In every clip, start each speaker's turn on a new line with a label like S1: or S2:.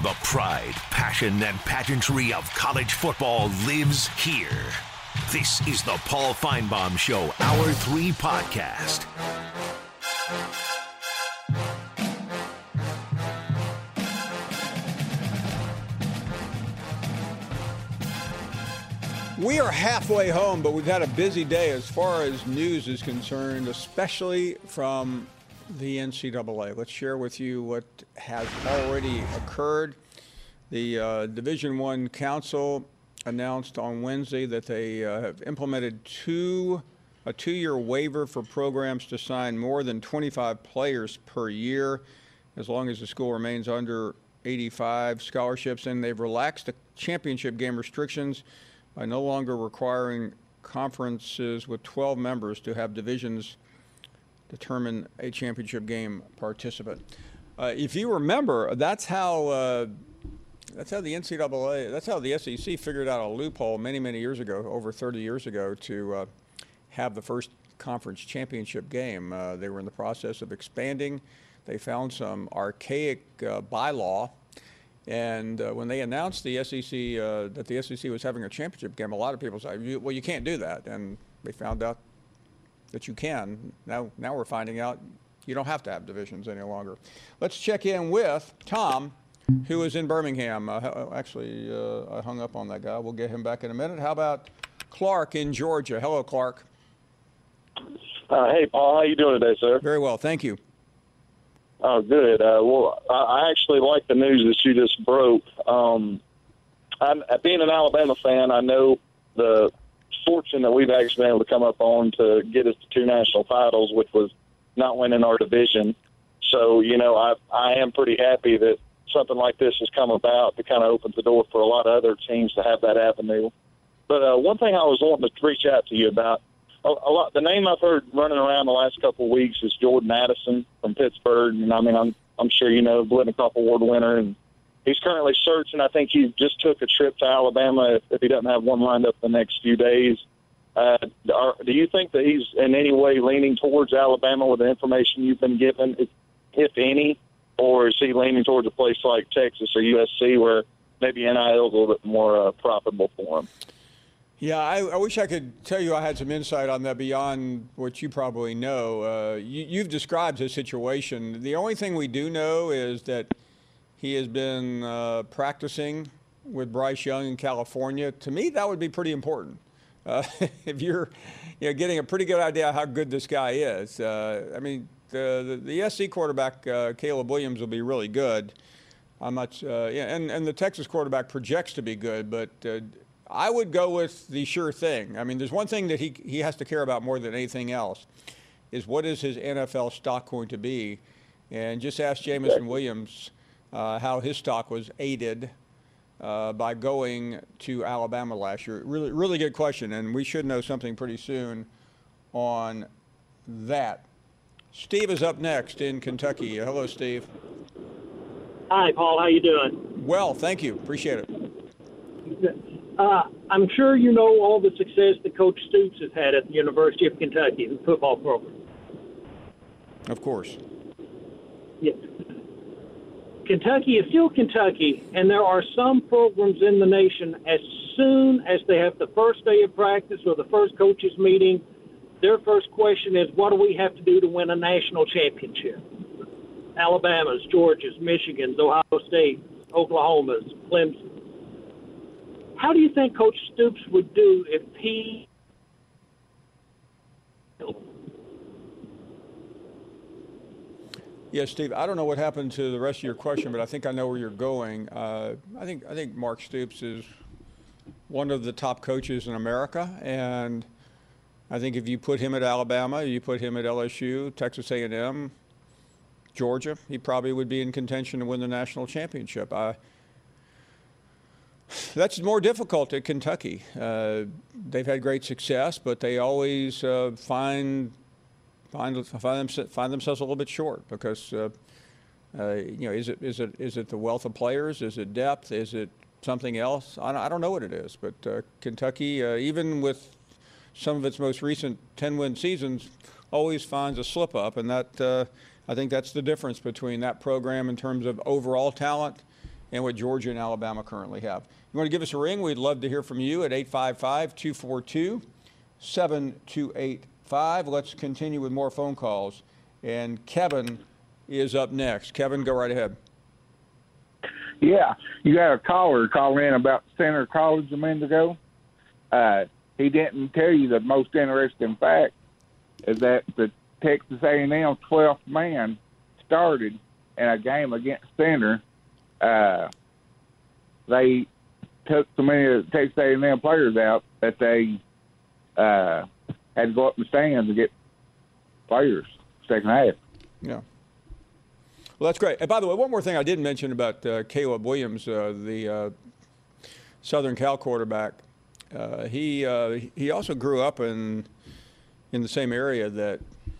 S1: The pride, passion, and pageantry of college football lives here. This is the Paul Finebaum Show, Hour 3 podcast.
S2: We are halfway home, but we've had a busy day as far as news is concerned, especially from the NCAA. Let's share with you what has already occurred. The Division I Council announced on Wednesday that they have implemented a two-year waiver for programs to sign more than 25 players per year, as long as the school remains under 85 scholarships, and they've relaxed the championship game restrictions by no longer requiring conferences with 12 members to have divisions determine a championship game participant. If you remember, that's how the NCAA, that's how the SEC figured out a loophole many years ago, over 30 years ago, to have the first conference championship game. They were in the process of expanding. They found some archaic bylaw. And when they announced the SEC that the SEC was having a championship game, a lot of people said, "Well, you can't do that." And they found out that you can. Now we're finding out you don't have to have divisions any longer. Let's check in with Tom, who is in Birmingham. Actually, I hung up on that guy. We'll get him back in a minute. How about Clark in Georgia? Hello, Clark.
S3: Hey, Paul. How you doing today, sir?
S2: Very well, thank you.
S3: Oh, good. Well, I actually like the news that you just broke. Being an Alabama fan, I know the fortune that we've actually been able to come up on to get us to 2 national titles, which was not winning our division. So, I am pretty happy that something like this has come about that kind of opens the door for a lot of other teams to have that avenue. But one thing I was wanting to reach out to you about, the name I've heard running around the last couple of weeks is Jordan Addison from Pittsburgh. And I'm sure you know, Blitnikoff Award winner, and he's currently searching. I think he just took a trip to Alabama if he doesn't have one lined up the next few days. Do you think that he's in any way leaning towards Alabama with the information you've been given, if any, or is he leaning towards a place like Texas or USC where maybe NIL is a little bit more profitable for him?
S2: Yeah, I wish I could tell you I had some insight on that beyond what you probably know. You've described his situation. The only thing we do know is that he has been practicing with Bryce Young in California. To me, that would be pretty important. If you're getting a pretty good idea how good this guy is. The SC quarterback, Caleb Williams, will be really good. And the Texas quarterback projects to be good, but I would go with the sure thing. I mean, there's one thing that he has to care about more than anything else is what is his NFL stock going to be. And just ask Jameson Williams how his stock was aided by going to Alabama last year. Really, really good question, and we should know something pretty soon on that. Steve is up next in Kentucky. Hello, Steve.
S4: Hi, Paul. How you doing?
S2: Well, thank you. Appreciate it.
S4: I'm sure you know all the success that Coach Stoops has had at the University of Kentucky, the football program.
S2: Of course.
S4: Yeah. Kentucky is still Kentucky, and there are some programs in the nation, as soon as they have the first day of practice or the first coaches meeting, their first question is, what do we have to do to win a national championship? Alabama's, Georgia's, Michigan's, Ohio State, Oklahoma's, Clemson. How do you think Coach Stoops would do if he...
S2: Yeah, Steve, I don't know what happened to the rest of your question, but I think I know where you're going. I think Mark Stoops is one of the top coaches in America, and I think if you put him at Alabama, you put him at LSU, Texas A&M, Georgia, he probably would be in contention to win the national championship. That's more difficult at Kentucky. They've had great success, but they always find themselves a little bit short because is it the wealth of players? Is it depth? Is it something else? I don't know what it is, but Kentucky, even with some of its most recent 10-win seasons, always finds a slip up, and that I think that's the difference between that program in terms of overall talent and what Georgia and Alabama currently have. You want to give us a ring? We'd love to hear from you at 855-242-7285. Let's continue with more phone calls. And Kevin is up next. Kevin, go right ahead.
S5: Yeah, you got a caller call in about Center College a minute ago. He didn't tell you the most interesting fact is that the Texas A&M 12th man started in a game against Center. They took so many of the Texas A&M players out that they had to go up in the stands to get players second half.
S2: Yeah. Well, that's great. And by the way, one more thing I didn't mention about Caleb Williams, the Southern Cal quarterback. He also grew up in the same area that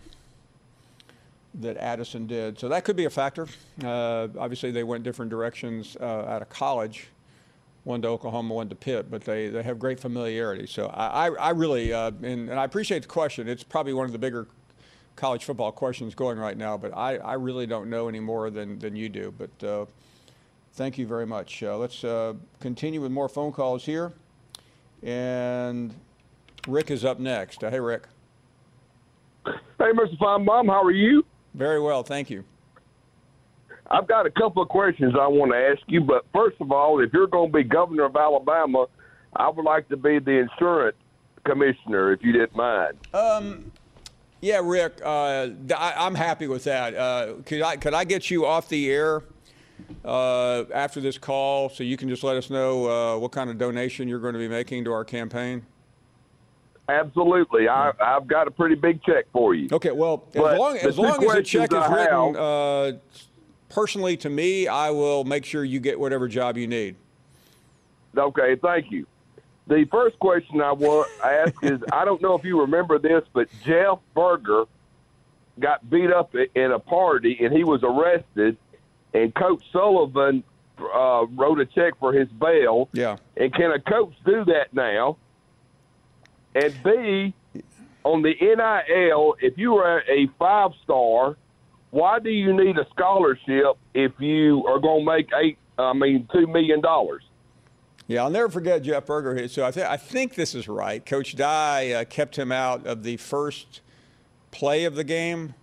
S2: Addison did, so that could be a factor. Obviously, they went different directions out of college, one to Oklahoma, one to Pitt, but they have great familiarity. So I really and I appreciate the question. It's probably one of the bigger college football questions going right now, but I really don't know any more than you do. But thank you very much. Let's continue with more phone calls here. And Rick is up next. Hey, Rick.
S6: Hey, Mr. Feinbaum, how are you?
S2: Very well, thank you.
S6: I've got a couple of questions I want to ask you, but first of all, if you're going to be governor of Alabama, I would like to be the insurance commissioner, if you didn't mind.
S2: Yeah, Rick, I'm happy with that. Could I get you off the air after this call so you can just let us know what kind of donation you're going to be making to our campaign?
S6: Absolutely. I've got a pretty big check for you.
S2: Okay, well, as long as the check is written personally to me, I will make sure you get whatever job you need.
S6: Okay, thank you. The first question I want to ask is, I don't know if you remember this, but Jeff Berger got beat up in a party, and he was arrested, and Coach Sullivan wrote a check for his bail.
S2: Yeah. And
S6: can a coach do that now? And B, on the NIL, if you are a 5-star, why do you need a scholarship if you are going to make $2 million?
S2: Yeah, I'll never forget Jeff Berger. So I think this is right. Coach Dye kept him out of the first play of the game,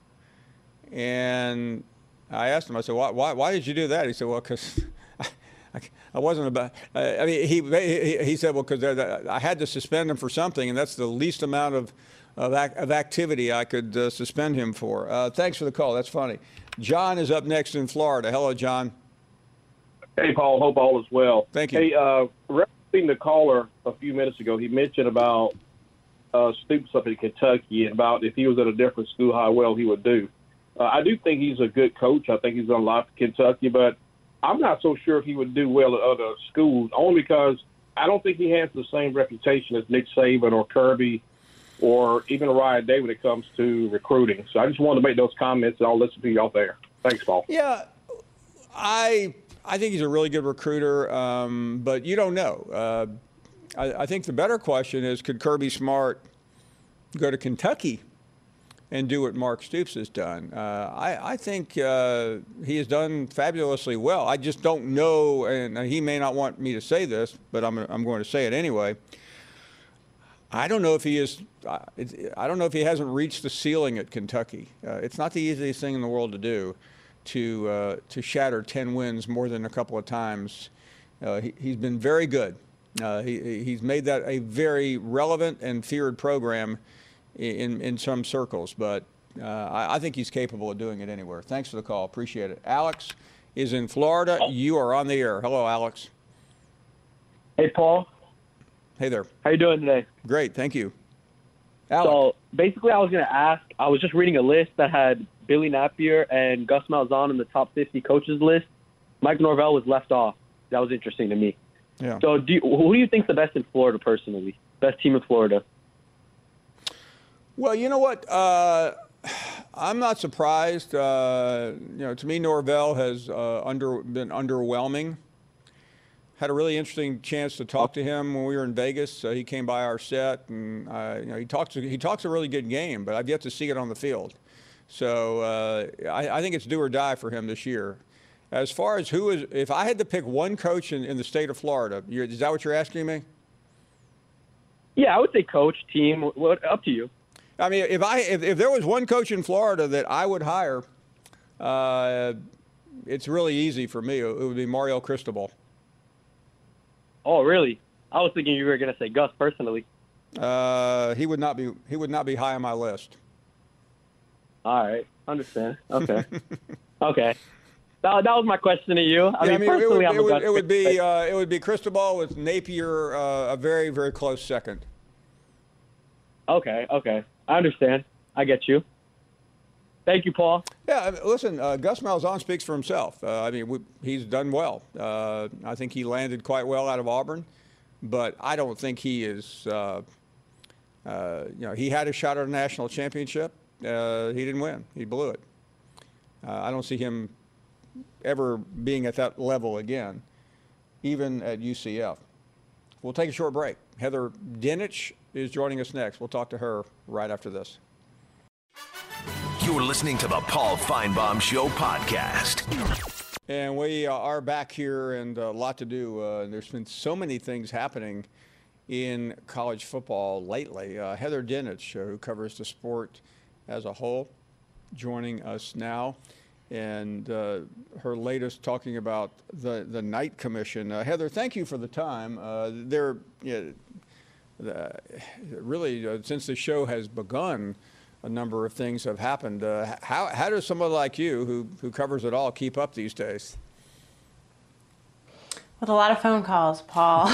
S2: and I asked him. I said, "Why did you do that?" He said, "Well, because I wasn't about." He said, "Well, because I had to suspend him for something, and that's the least amount of activity I could suspend him for." Thanks for the call. That's funny. John is up next in Florida. Hello, John.
S7: Hey, Paul. Hope all is well.
S2: Thank you.
S7: Hey, referencing the caller a few minutes ago, he mentioned about Stoops up in Kentucky and about if he was at a different school, how well he would do. I do think he's a good coach. I think he's done a lot for Kentucky, but I'm not so sure if he would do well at other schools, only because I don't think he has the same reputation as Nick Saban or Kirby or even Ryan Day when it comes to recruiting. So I just wanted to make those comments, and I'll listen to you out there. Thanks, Paul.
S2: Yeah, I think he's a really good recruiter, but you don't know. I think the better question is, could Kirby Smart go to Kentucky and do what Mark Stoops has done? I think he has done fabulously well. I just don't know, and he may not want me to say this, but I'm going to say it anyway. I don't know if he is. I don't know if he hasn't reached the ceiling at Kentucky. It's not the easiest thing in the world to do, to shatter 10 wins more than a couple of times. He's been very good. He's made that a very relevant and feared program in some circles, but I think he's capable of doing it anywhere. Thanks for the call. Appreciate it. Alex is in Florida. You are on the air. Hello, Alex.
S8: Hey, Paul.
S2: Hey there.
S8: How you doing today?
S2: Great, thank you. Alex.
S8: So basically, I was going to ask, I was just reading a list that had Billy Napier and Gus Malzahn in the top 50 coaches list. Mike Norvell was left off. That was interesting to me.
S2: Yeah.
S8: So who do you think's the best in Florida personally? Best team in Florida?
S2: Well, you know what? I'm not surprised. To me, Norvell has been underwhelming. Had a really interesting chance to talk to him when we were in Vegas. He came by our set, and he talks a really good game, but I've yet to see it on the field. So I think it's do or die for him this year. As far as who is, if I had to pick one coach in the state of Florida, is that what you're asking me?
S8: Yeah, I would say coach, team, what, up to you.
S2: I mean, if there was one coach in Florida that I would hire, it's really easy for me. It would be Mario Cristobal.
S8: Oh, really? I was thinking you were going to say Gus personally.
S2: He would not be high on my list.
S8: All right, understand. Okay, okay. That was my question to you. I mean, personally,
S2: it would be Cristobal with Napier, a very, very close second.
S8: Okay. I understand. I get you. Thank you, Paul.
S2: Yeah, listen, Gus Malzahn speaks for himself. I mean, he's done well. I think he landed quite well out of Auburn, but I don't think he is. He had a shot at a national championship. He didn't win. He blew it. I don't see him ever being at that level again, even at UCF. We'll take a short break. Heather Dinich is joining us next. We'll talk to her right after this.
S1: You're listening to the Paul Feinbaum Show podcast.
S2: And we are back here, and a lot to do. There's been so many things happening in college football lately. Heather Dinich, who covers the sport as a whole, joining us now. And her latest talking about the Knight Commission. Heather, thank you for the time. Really, since the show has begun, a number of things have happened. How does someone like you, who covers it all, keep up these days?
S9: With a lot of phone calls, Paul.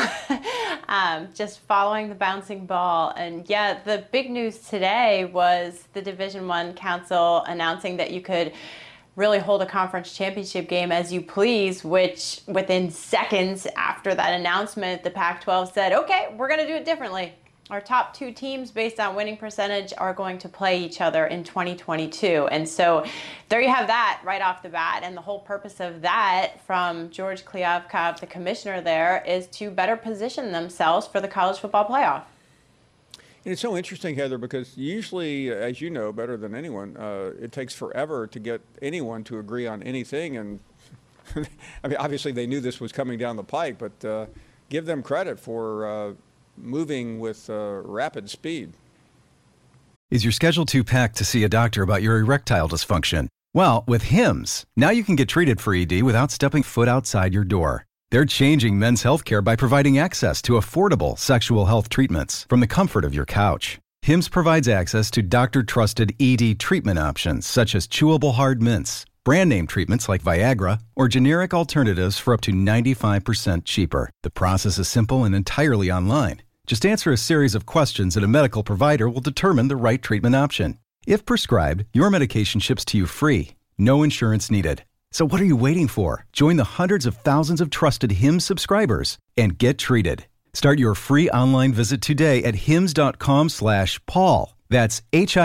S9: Just following the bouncing ball. And yeah, the big news today was the Division I Council announcing that you could really hold a conference championship game as you please, which within seconds after that announcement, the Pac-12 said, okay, we're going to do it differently. Our top two teams based on winning percentage are going to play each other in 2022. And so there you have that right off the bat. And the whole purpose of that from George Kliavkoff, the commissioner there, is to better position themselves for the college football playoff.
S2: And it's so interesting, Heather, because usually, as you know better than anyone, it takes forever to get anyone to agree on anything. And I mean, obviously they knew this was coming down the pike, but give them credit for moving with rapid speed.
S10: Is your schedule too packed to see a doctor about your erectile dysfunction? Well, with Hims, now you can get treated for ED without stepping foot outside your door. They're changing men's healthcare by providing access to affordable sexual health treatments from the comfort of your couch. Hims provides access to doctor-trusted ED treatment options such as chewable hard mints, brand name treatments like Viagra, or generic alternatives for up to 95% cheaper. The process is simple and entirely online. Just answer a series of questions and a medical provider will determine the right treatment option. If prescribed, your medication ships to you free. No insurance needed. So what are you waiting for? Join the hundreds of thousands of trusted Hims subscribers and get treated. Start your free online visit today at hims.com/Paul. That's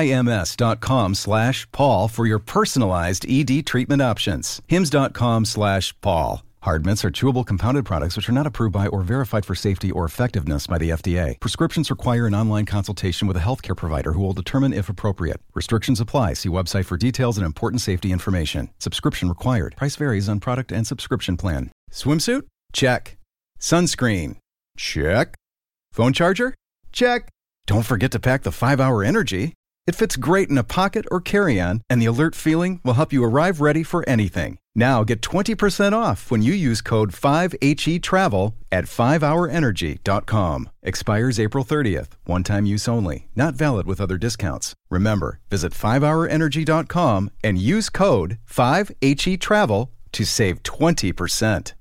S10: HIMS.com/Paul for your personalized ED treatment options. hims.com/Paul. Hard mints are chewable compounded products which are not approved by or verified for safety or effectiveness by the FDA. Prescriptions require an online consultation with a healthcare provider who will determine if appropriate. Restrictions apply. See website for details and important safety information. Subscription required. Price varies on product and subscription plan. Swimsuit? Check. Sunscreen? Check. Phone charger? Check. Don't forget to pack the 5-Hour Energy. It fits great in a pocket or carry-on, and the alert feeling will help you arrive ready for anything. Now get 20% off when you use code 5HETRAVEL at 5hourenergy.com. Expires April 30th. One-time use only. Not valid with other discounts. Remember, visit 5hourenergy.com and use code 5HETRAVEL to save 20%.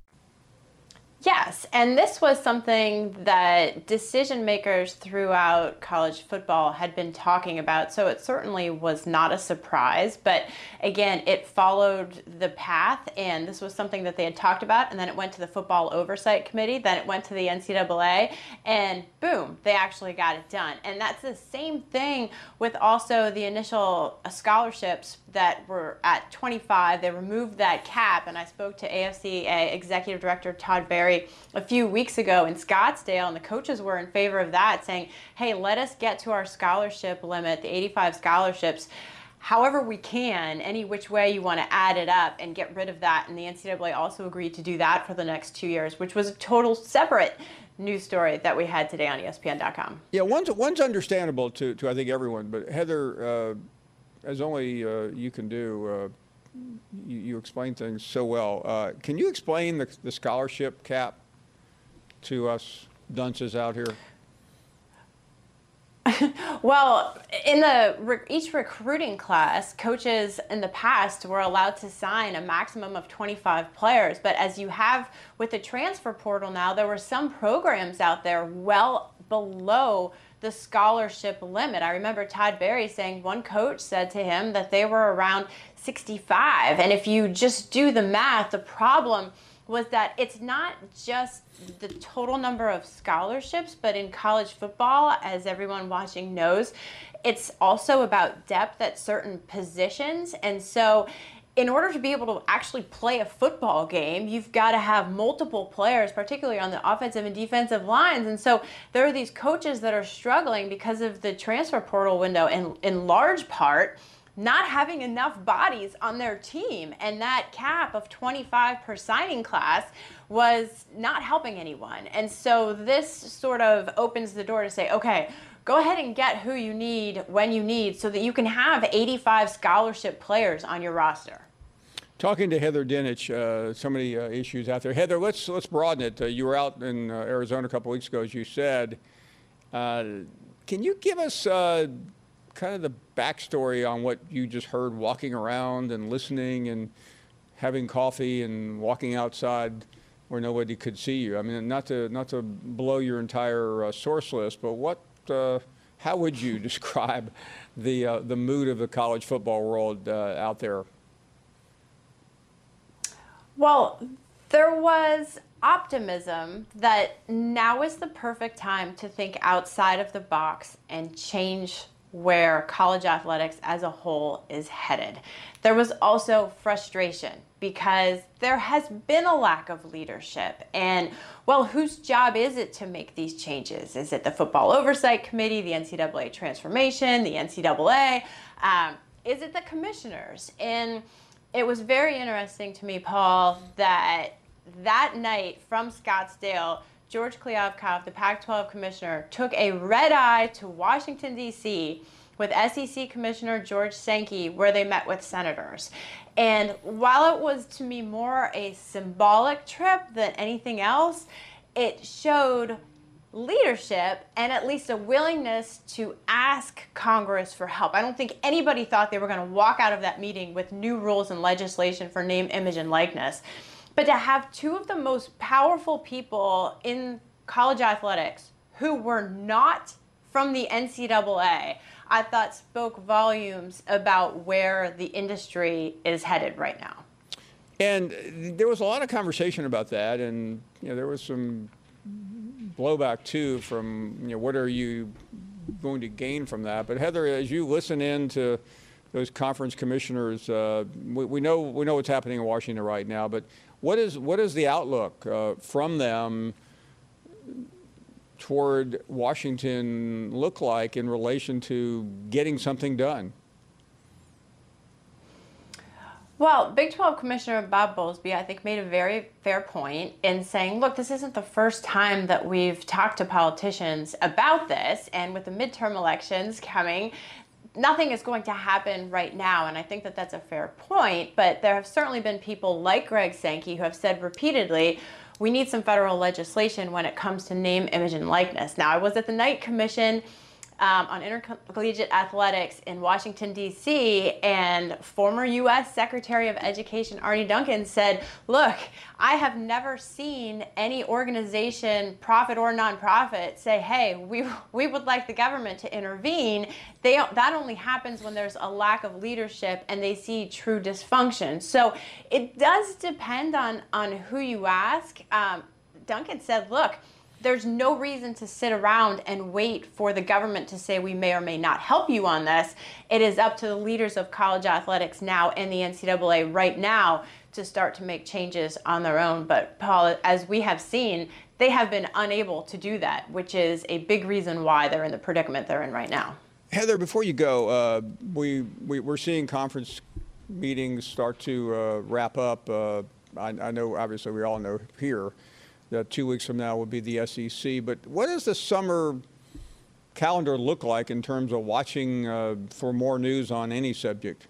S9: Yes, and this was something that decision makers throughout college football had been talking about, so it certainly was not a surprise. But again, it followed the path, and this was something that they had talked about, and then it went to the Football Oversight Committee, then it went to the NCAA, and boom, they actually got it done. And that's the same thing with also the initial scholarships that were at 25. They removed that cap, and I spoke to AFCA Executive Director Todd Berry a few weeks ago in Scottsdale, and the coaches were in favor of that, saying, hey, let us get to our scholarship limit, the 85 scholarships. however we can, any which way you want to add it up and get rid of that. And the NCAA also agreed to do that for the next 2 years, which was a total separate news story that we had today on ESPN.com.
S2: Yeah, one's understandable to I think everyone, but Heather, as only you can do, you explain things so well. Can you explain the scholarship cap to us dunces out here?
S9: Well, in each recruiting class, coaches in the past were allowed to sign a maximum of 25 players. But as you have with the transfer portal now, there were some programs out there well below the scholarship limit. I remember Todd Berry saying one coach said to him that they were around 65. And if you just do the math, the problem was that it's not just the total number of scholarships, but in college football, as everyone watching knows, it's also about depth at certain positions. And so in order to be able to actually play a football game, you've got to have multiple players, particularly on the offensive and defensive lines. And so there are these coaches that are struggling because of the transfer portal window, and in large part, not having enough bodies on their team. And that cap of 25 per signing class was not helping anyone. And so this sort of opens the door to say, okay, go ahead and get who you need when you need so that you can have 85 scholarship players on your roster.
S2: Talking to Heather Dinich, so many issues out there. Heather, let's broaden it. You were out in Arizona a couple weeks ago, as you said. Can you give us kind of the backstory on what you just heard walking around and listening and having coffee and walking outside where nobody could see you? I mean, not to blow your entire source list, but how would you describe the mood of the college football world out there?
S9: Well, there was optimism that now is the perfect time to think outside of the box and change where college athletics as a whole is headed. There was also frustration because there has been a lack of leadership. And, well, whose job is it to make these changes? Is it the Football Oversight Committee, the NCAA Transformation, the NCAA? Is it the commissioners? And it was very interesting to me, Paul, that night from Scottsdale, George Kliavkoff, the Pac-12 commissioner, took a red eye to Washington, D.C. with SEC Commissioner George Sankey, where they met with senators. And while it was, to me, more a symbolic trip than anything else, it showed leadership and at least a willingness to ask Congress for help. I don't think anybody thought they were going to walk out of that meeting with new rules and legislation for name, image, and likeness. But to have two of the most powerful people in college athletics who were not from the NCAA, I thought spoke volumes about where the industry is headed right now.
S2: And there was a lot of conversation about that, and there was some blowback too from what are you going to gain from that? But Heather, as you listen in to those conference commissioners, we know what's happening in Washington right now, but what is the outlook from them toward Washington look like in relation to getting something done?
S9: Well, Big 12 Commissioner Bob Bowlesby, I think, made a very fair point in saying, look, this isn't the first time that we've talked to politicians about this, and with the midterm elections coming, nothing is going to happen right now, and I think that that's a fair point, but there have certainly been people like Greg Sankey who have said repeatedly, we need some federal legislation when it comes to name, image, and likeness. Now, I was at the Knight Commission on intercollegiate athletics in Washington, D.C., and former U.S. Secretary of Education Arne Duncan said, look, I have never seen any organization, profit or nonprofit, say, hey, we would like the government to intervene. That only happens when there's a lack of leadership and they see true dysfunction. So it does depend on who you ask. Duncan said, look, there's no reason to sit around and wait for the government to say we may or may not help you on this. It is up to the leaders of college athletics now and the NCAA right now to start to make changes on their own. But Paul, as we have seen, they have been unable to do that, which is a big reason why they're in the predicament they're in right now.
S2: Heather, before you go, we're seeing conference meetings start to wrap up. I know, obviously, we all know here that 2 weeks from now will be the SEC. But what does the summer calendar look like in terms of watching for more news on any subject?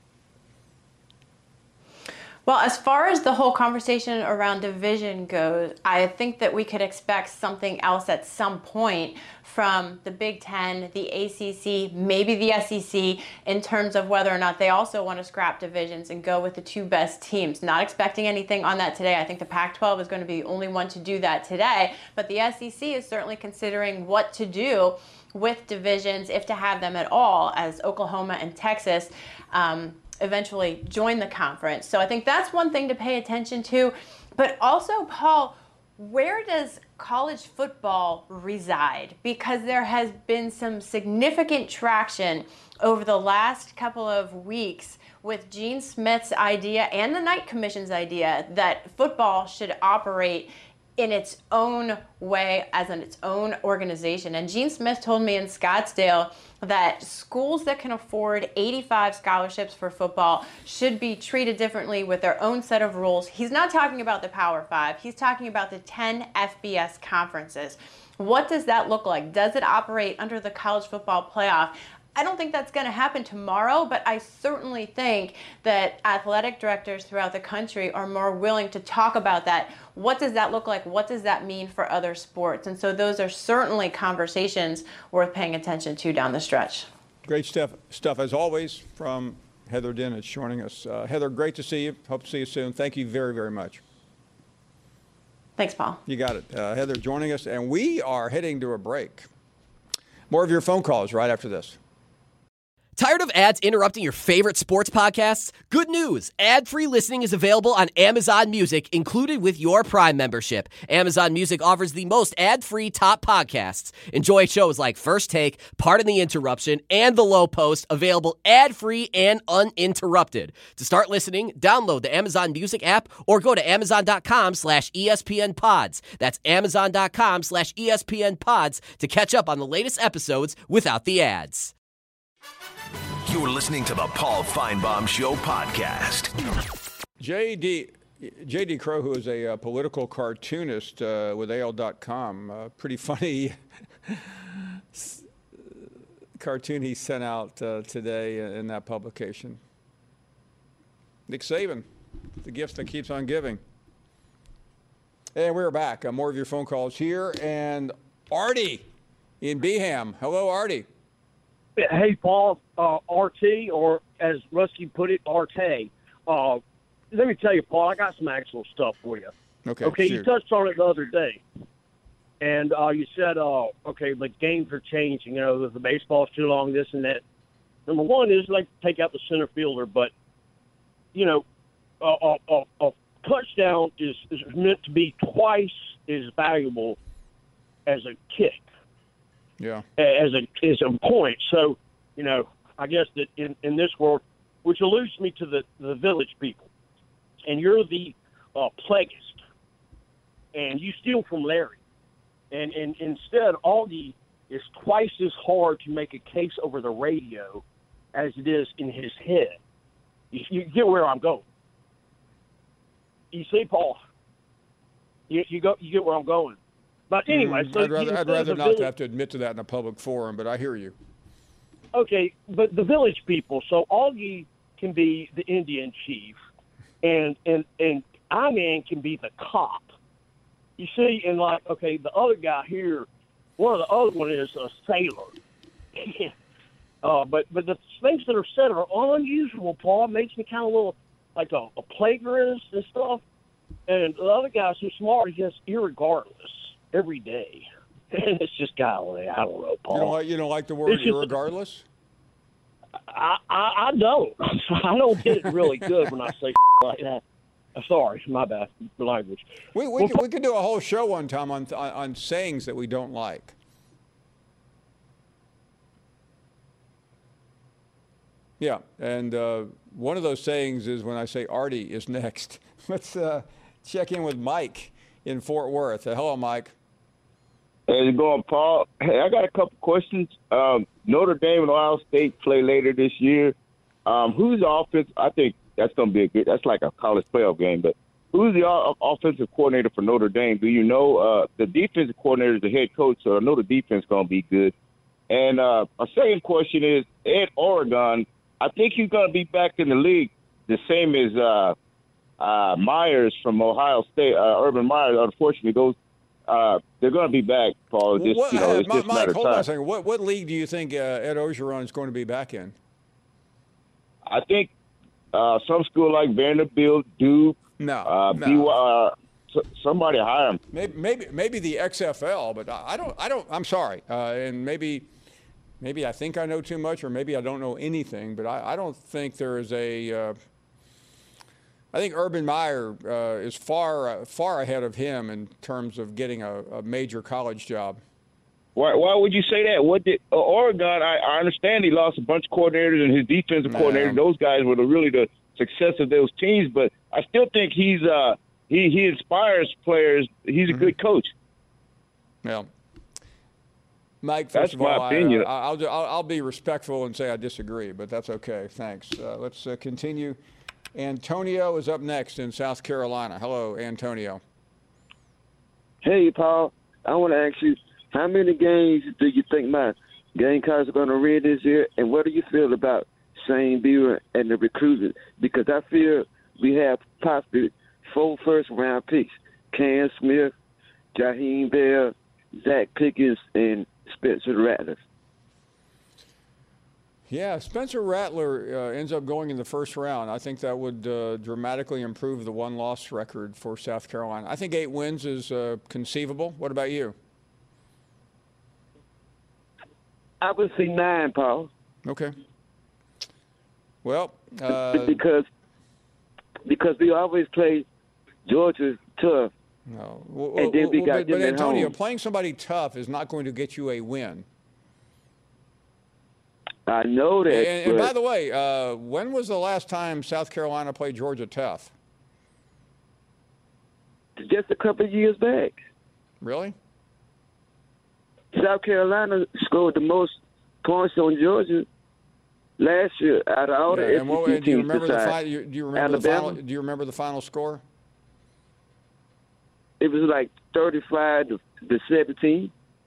S9: Well, as far as the whole conversation around division goes, I think that we could expect something else at some point from the Big Ten, the ACC, maybe the SEC, in terms of whether or not they also want to scrap divisions and go with the two best teams. Not expecting anything on that today. I think the Pac-12 is going to be the only one to do that today, but the SEC is certainly considering what to do with divisions, if to have them at all, as Oklahoma and Texas eventually join the conference. So I think that's one thing to pay attention to. But also, Paul, where does college football reside? Because there has been some significant traction over the last couple of weeks with Gene Smith's idea and the Knight Commission's idea that football should operate in its own way as its own organization. And Gene Smith told me in Scottsdale that schools that can afford 85 scholarships for football should be treated differently with their own set of rules. He's not talking about the Power Five. He's talking about the 10 FBS conferences. What does that look like? Does it operate under the college football playoff? I don't think that's going to happen tomorrow, but I certainly think that athletic directors throughout the country are more willing to talk about that. What does that look like? What does that mean for other sports? And so those are certainly conversations worth paying attention to down the stretch.
S2: Great stuff as always from Heather Dinich joining us. Heather, great to see you. Hope to see you soon. Thank you very, very much.
S9: Thanks, Paul.
S2: You got it. Heather joining us, and we are heading to a break. More of your phone calls right after this.
S11: Tired of ads interrupting your favorite sports podcasts? Good news! Ad-free listening is available on Amazon Music, included with your Prime membership. Amazon Music offers the most ad-free top podcasts. Enjoy shows like First Take, Pardon the Interruption, and The Low Post, available ad-free and uninterrupted. To start listening, download the Amazon Music app or go to amazon.com/ESPN Pods. That's amazon.com/ESPN Pods to catch up on the latest episodes without the ads.
S1: You're listening to the Paul Feinbaum Show podcast.
S2: J.D. Crowe, who is a political cartoonist with AL.com, pretty funny cartoon he sent out today in that publication. Nick Saban, the gift that keeps on giving. And we're back. More of your phone calls here. And Artie in Beeham. Hello, Artie.
S12: Hey, Paul, RT, or as Rusty put it, RT. Let me tell you, Paul, I got some actual stuff for you. Okay, you touched on it the other day. And you said, okay, the games are changing. You know, the baseball's too long, this and that. Number one is, like, take out the center fielder. But, you know, a touchdown is meant to be twice as valuable as a kick.
S2: Yeah.
S12: As a point. So, you know, I guess that in this world, which alludes me to the village people, and you're the plaguist, and you steal from Larry. And instead, Augie is twice as hard to make a case over the radio as it is in his head. You get where I'm going. You see, Paul, you get where I'm going. But anyway, so
S2: I'd rather not have to admit to that in a public forum, but I hear you.
S12: Okay, but the village people, so Augie can be the Indian chief, and I-Man can be the cop. You see, and like, okay, the other guy here, one of the other one is a sailor. But the things that are said are unusual, Paul. It makes me kind of a little like a plagiarist and stuff. And the other guy's so smart, he's just irregardless every day. And it's just golly, I don't know, Paul.
S2: You don't like the word irregardless?
S12: I don't. I don't get it really good when I say like that. Sorry, my bad language.
S2: We could do a whole show one time on sayings that we don't like. Yeah, and one of those sayings is when I say Artie is next. Let's check in with Mike in Fort Worth. Hello, Mike.
S13: How's it going, Paul? Hey, I got a couple questions. Notre Dame and Ohio State play later this year. Who's the offense? I think that's going to be that's like a college playoff game, but who's the offensive coordinator for Notre Dame? Do you know? The defensive coordinator is the head coach, so I know the defense is going to be good. And a second question is, Ed Oregon, I think he's going to be back in the league the same as Myers from Ohio State, Urban Myers. Unfortunately, they're going to be back, Paul. Just, it's just
S2: Mike, hold on
S13: time.
S2: a second. What league do you think Ed Ogeron is going to be back in?
S13: I think some school like Vanderbilt, Duke, somebody hire him.
S2: Maybe the XFL, but I don't. I'm sorry, and maybe I think I know too much, or maybe I don't know anything. But I don't think there is a. I think Urban Meyer is far ahead of him in terms of getting a major college job.
S13: Why would you say that? What did Oregon? I understand he lost a bunch of coordinators and his defensive coordinator. Those guys were really the success of those teams. But I still think he inspires players. He's a good coach.
S2: Well, Mike,
S13: that's
S2: first of all,
S13: my opinion.
S2: I'll be respectful and say I disagree, but that's okay. Thanks. Let's continue. Antonio is up next in South Carolina. Hello, Antonio.
S14: Hey, Paul. I want to ask you, how many games do you think my Gamecocks are going to win this year, and what do you feel about Shane Beamer and the recruiters? Because I feel we have possibly 4 first-round picks: Cam Smith, Jaheim Bell, Zach Pickens, and Spencer Rattler.
S2: Yeah, Spencer Rattler ends up going in the first round. I think that would dramatically improve the one-loss record for South Carolina. I think 8 wins is conceivable. What about you?
S14: I would say 9, Paul.
S2: Okay. Well,
S14: because we always play Georgia tough.
S2: No.
S14: And then we got them
S2: but
S14: at
S2: Antonio,
S14: home.
S2: playing somebody tough is not going to get you a win.
S14: I know that.
S2: And by the way, when was the last time South Carolina played Georgia tough?
S14: Just a couple of years back.
S2: Really?
S14: South Carolina scored the most points on Georgia last year out of all the SEC
S2: and do you
S14: teams
S2: remember
S14: besides
S2: do you remember
S14: Alabama.
S2: do you remember the final score?
S14: It was like 35 to 17.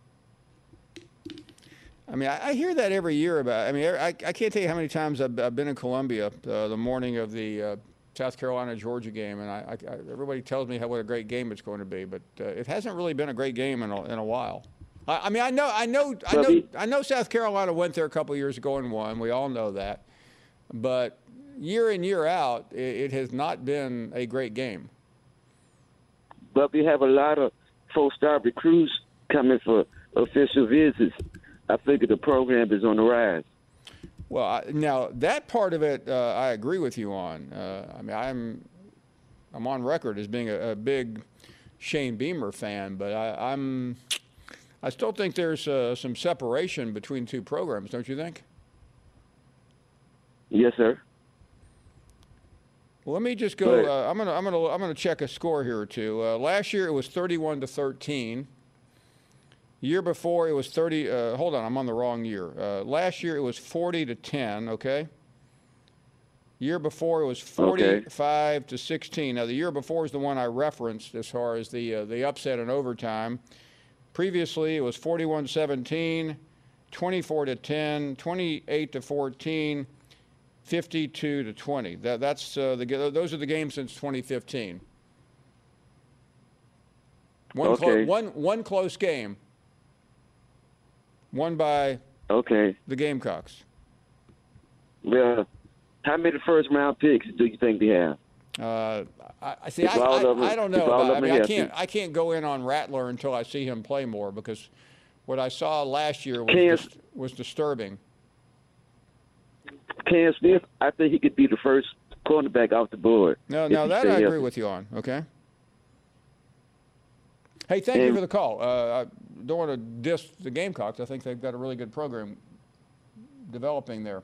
S2: I mean, I hear that every year about. I mean, I can't tell you how many times I've been in Columbia the morning of the South Carolina-Georgia game, and everybody tells me what a great game it's going to be, but it hasn't really been a great game in a while. I mean, I know South Carolina went there a couple of years ago and won. We all know that, but year in year out, it has not been a great game.
S14: But we have a lot of 4-star recruits coming for official visits. I figure the program is on the rise.
S2: Well, now that part of it, I agree with you on. I mean, I'm on record as being a big Shane Beamer fan, but I still think there's some separation between two programs, don't you think?
S14: Yes, sir.
S2: Well, let me just go. I'm gonna check a score here or two. Last year it was 31-13. Year before it was 30. Hold on, I'm on the wrong year. Last year it was 40-10. Okay. Year before it was 45-16. Now the year before is the one I referenced as far as the upset in overtime. Previously it was 41-17, 24-10, 28-14. 52-20. That's those are the games since 2015. One close game. Won by the Gamecocks.
S14: Well, how many first-round picks do you think they have?
S2: I don't know. I can't go in on Rattler until I see him play more, because what I saw last year was disturbing.
S14: Cam Smith, I think he could be the first cornerback off the board.
S2: No, that I agree with you on. Okay. Hey, thank you for the call. I don't want to diss the Gamecocks. I think they've got a really good program developing there.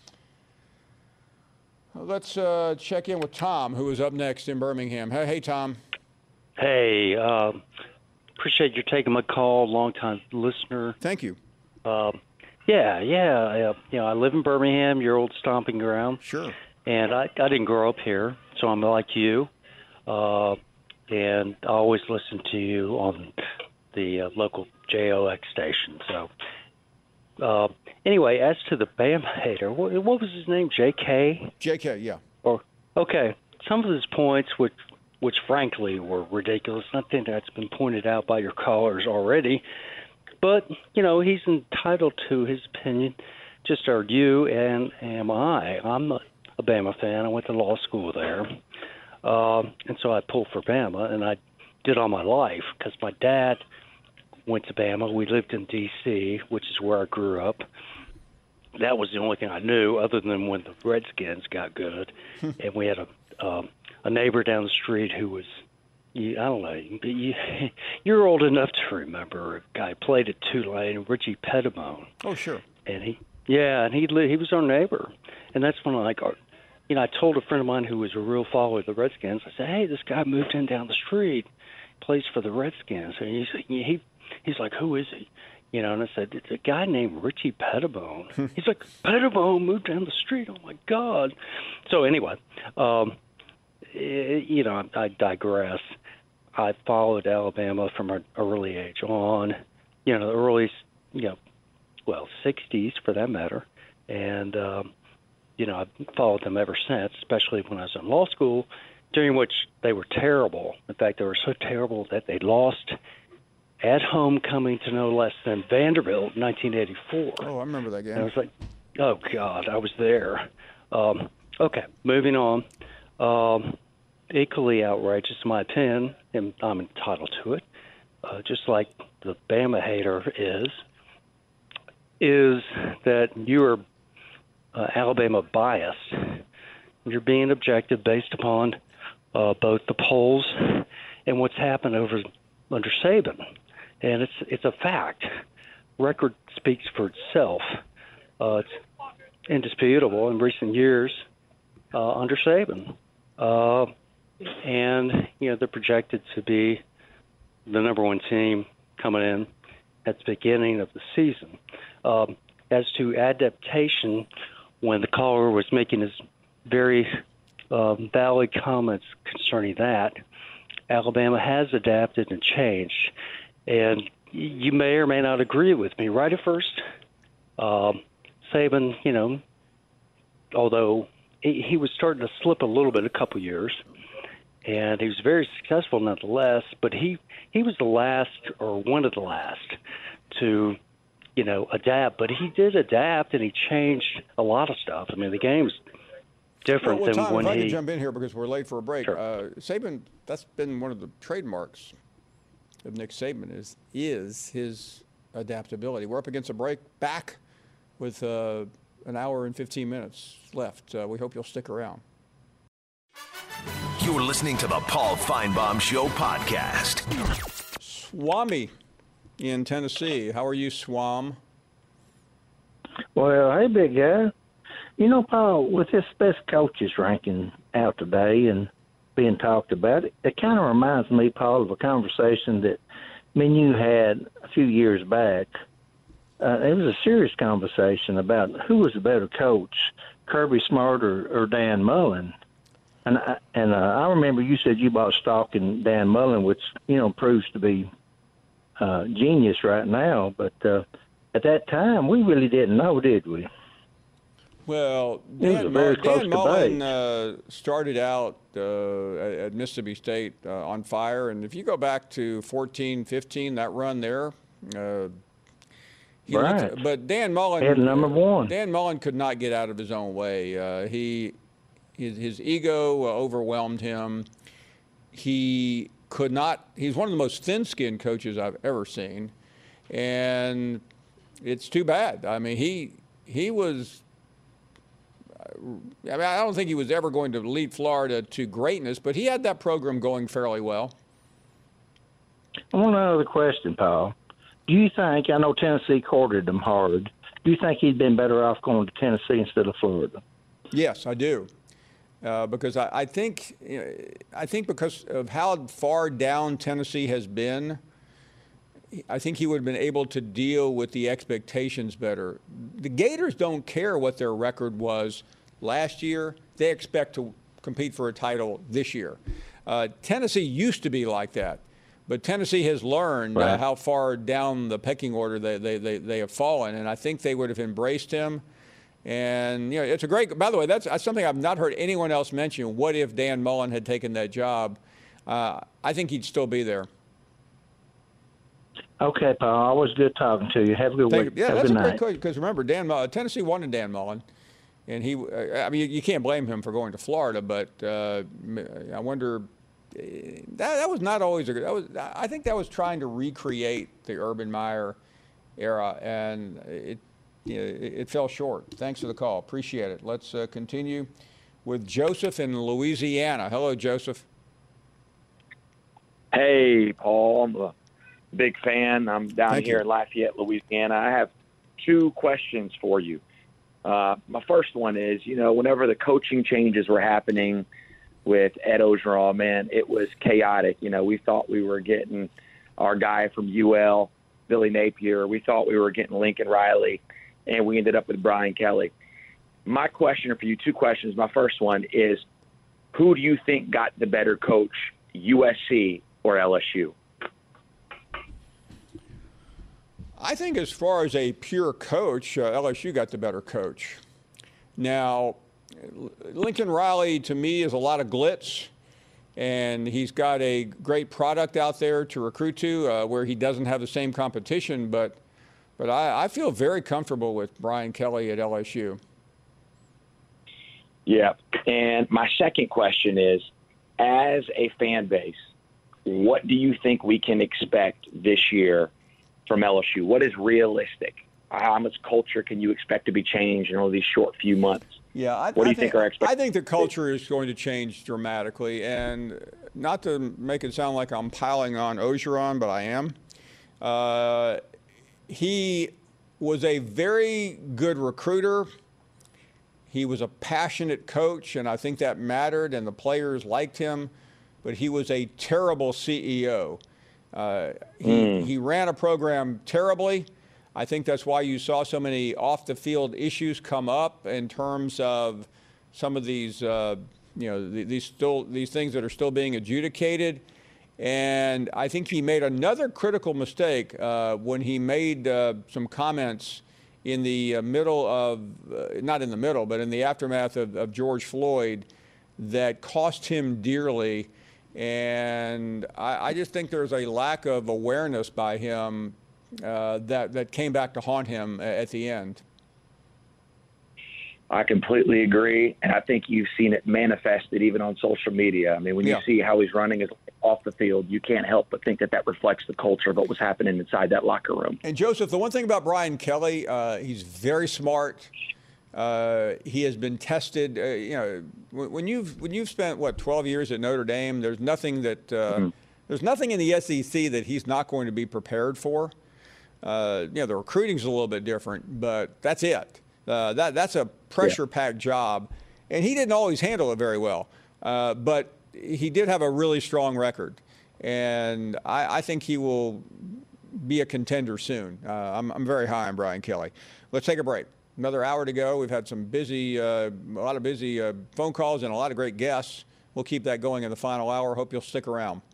S2: Let's check in with Tom, who is up next in Birmingham. Hey, Tom.
S15: Hey, appreciate you taking my call. Long-time listener.
S2: Thank you.
S15: Yeah. I live in Birmingham, your old stomping ground.
S2: Sure.
S15: And I didn't grow up here, so I'm like you. And I always listen to you on the local JOX station. So, anyway, as to the Bama hater, what was his name? JK?
S2: JK, yeah.
S15: Okay. Some of his points, which frankly were ridiculous. I think that's been pointed out by your callers already. But, he's entitled to his opinion, just are you and am I. I'm a Bama fan. I went to law school there. And so I pulled for Bama, and I did all my life because my dad went to Bama. We lived in D.C., which is where I grew up. That was the only thing I knew other than when the Redskins got good. And we had a neighbor down the street who was, I don't know, you're old enough to remember a guy played at Tulane, Richie Pettibone.
S2: Oh, sure.
S15: And he was our neighbor. And that's when I told a friend of mine who was a real follower of the Redskins, I said, hey, this guy moved in down the street, plays for the Redskins. And he's like, who is he? And I said, it's a guy named Richie Pettibone. He's like, Pettibone moved down the street. Oh, my God. So anyway, I digress. I followed Alabama from an early age on, the early, 60s for that matter. And, I've followed them ever since, especially when I was in law school, during which they were terrible. In fact, they were so terrible that they lost at homecoming to no less than Vanderbilt in 1984.
S2: Oh, I remember that game.
S15: And I was like, oh, God, I was there. Okay, moving on. Equally outrageous, in my opinion, and I'm entitled to it, just like the Bama hater is that you are Alabama biased. You're being objective based upon both the polls and what's happened under Saban. And it's a fact. Record speaks for itself. It's indisputable in recent years under Saban. And, they're projected to be the number one team coming in at the beginning of the season. As to adaptation, when the caller was making his very valid comments concerning that, Alabama has adapted and changed. And you may or may not agree with me. Right at first, Saban, although he was starting to slip a little bit a couple years, and he was very successful nonetheless, but he was the last or one of the last to, adapt. But he did adapt, and he changed a lot of stuff. I mean, the game's different than
S2: Tom,
S15: when
S2: if I can jump in here because we're late for a break.
S15: Sure.
S2: Saban, that's been one of the trademarks of Nick Saban is his adaptability. We're up against a break, back with an hour and 15 minutes left. We hope you'll stick around.
S1: You're listening to the Paul Feinbaum Show podcast.
S2: Swami in Tennessee. How are you, Swam?
S16: Well, hey, big guy. Paul, with this best coaches ranking out today and being talked about, it kind of reminds me, Paul, of a conversation that me and you had a few years back. It was a serious conversation about who was the better coach, Kirby Smart or Dan Mullen. And I remember you said you bought stock in Dan Mullen, which, proves to be genius right now. But at that time, we really didn't know, did we?
S2: Well, Dan Mullen started out at Mississippi State on fire. And if you go back to 14-15, that run there,
S16: right.
S2: But Dan Mullen,
S16: had number one.
S2: Dan Mullen could not get out of his own way. His ego overwhelmed him. He's one of the most thin-skinned coaches I've ever seen, and it's too bad. I mean, he was. I don't think he was ever going to lead Florida to greatness, but he had that program going fairly well.
S16: I want another question, Paul. Do you think, I know Tennessee courted him hard, do you think he'd been better off going to Tennessee instead of Florida?
S2: Yes, I do. Because I think because of how far down Tennessee has been, I think he would have been able to deal with the expectations better. The Gators don't care what their record was last year. They expect to compete for a title this year. Tennessee used to be like that, but Tennessee has learned how far down the pecking order they have fallen, and I think they would have embraced him. And, it's a great – by the way, that's something I've not heard anyone else mention. What if Dan Mullen had taken that job? I think he'd still be there.
S16: Okay, Paul. Always good talking to you. Have a good week.
S2: Yeah,
S16: Have
S2: that's
S16: a good
S2: a great
S16: night.
S2: question because remember, Tennessee wanted Dan Mullen, and you can't blame him for going to Florida, but I wonder that was not always a good. I think that was trying to recreate the Urban Meyer era, and it fell short. Thanks for the call. Appreciate it. Let's continue with Joseph in Louisiana. Hello, Joseph.
S17: Hey, Paul. I'm a big fan. I'm down here in Lafayette, Louisiana. I have two questions for you. My first one is, whenever the coaching changes were happening with Ed Orgeron, man, it was chaotic. We thought we were getting our guy from UL, Billy Napier. We thought we were getting Lincoln Riley, and we ended up with Brian Kelly. My question for you, two questions. My first one is, who do you think got the better coach, USC or LSU?
S2: I think as far as a pure coach, LSU got the better coach. Now, Lincoln Riley, to me, is a lot of glitz, and he's got a great product out there to recruit to where he doesn't have the same competition, but I feel very comfortable with Brian Kelly at LSU.
S17: Yeah, and my second question is, as a fan base, what do you think we can expect this year from LSU? What is realistic? How much culture can you expect to be changed in all these short few months?
S2: Yeah,
S17: what do you think our expectations?
S2: I think the culture is going to change dramatically, and not to make it sound like I'm piling on Orgeron, but I am. He was a very good recruiter. He was a passionate coach, and I think that mattered, and the players liked him. But he was a terrible CEO. He ran a program terribly. I think that's why you saw so many off-the-field issues come up in terms of some of these, these things that are still being adjudicated. And I think he made another critical mistake when he made some comments in the middle of, not in the middle, but in the aftermath of George Floyd that cost him dearly. And I just think there's a lack of awareness by him that came back to haunt him at the end.
S17: I completely agree, and I think you've seen it manifested even on social media. I mean, when you see how he's running his off the field, you can't help but think that reflects the culture of what was happening inside that locker room.
S2: And, Joseph, the one thing about Brian Kelly, he's very smart. He has been tested. When you've spent 12 years at Notre Dame, there's nothing that there's nothing in the SEC that he's not going to be prepared for. The recruiting's a little bit different, but that's it. That's a pressure-packed job, and he didn't always handle it very well. But he did have a really strong record, and I think he will be a contender soon. I'm very high on Brian Kelly. Let's take a break. Another hour to go. We've had some a lot of busy phone calls and a lot of great guests. We'll keep that going in the final hour. Hope you'll stick around.